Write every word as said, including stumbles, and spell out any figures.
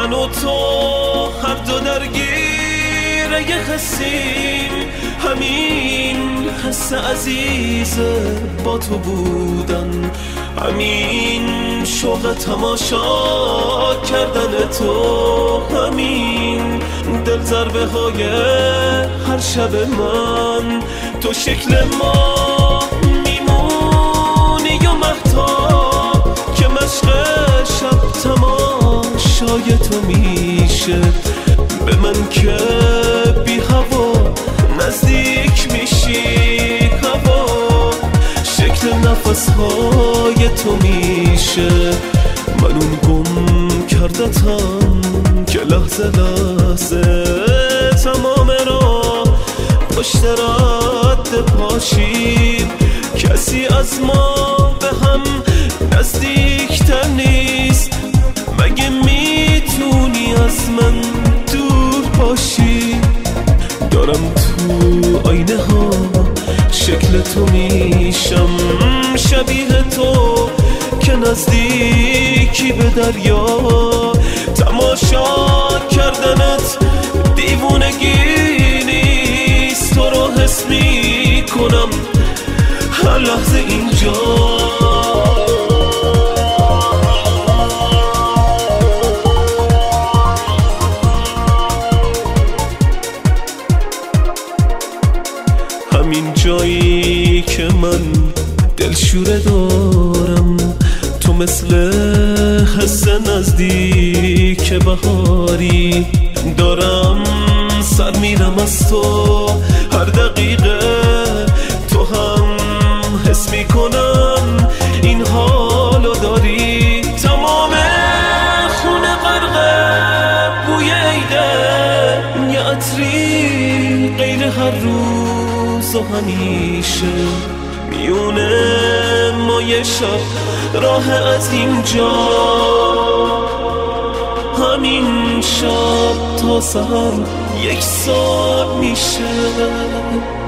من و تو هر دو درگیر یه حسیم، همین حس عزیز با تو بودن، همین شوق تماشا کردن تو، همین دل ضربه های هر شب من. تو شکل ما میمونی و مهتاب که مشق شب تماشای تو میشه، به من که بی هوا نزدیک میشی هوا، شکل نفس های تو میشه. من اون گم کردتم که لحظه لحظه تمام را پشت رد پاشیم، کسی از ما به هم نزدیکتر نیست، مگه میتونی از من دور باشی؟ دارم تو آینه ها شکل تو میشم، شبیه تو که نزدیکی به دریا، تماشا کردنت دیوونگی نیست، تو رو حس میکنم هر لحظه اینجا. همین جایی که من دلشوره دارم، تو مثل حس نزدیک بهاری، دارم سر میرم از تو هر دقیقه، تو هم حس میکنم این حالو داری. تمام خونه غرقه بوی عیده، یه عطری غیر هر روز و همیشه، میونه ما یه شب راه از اینجا، همین شب تا سحر یک سال میشه.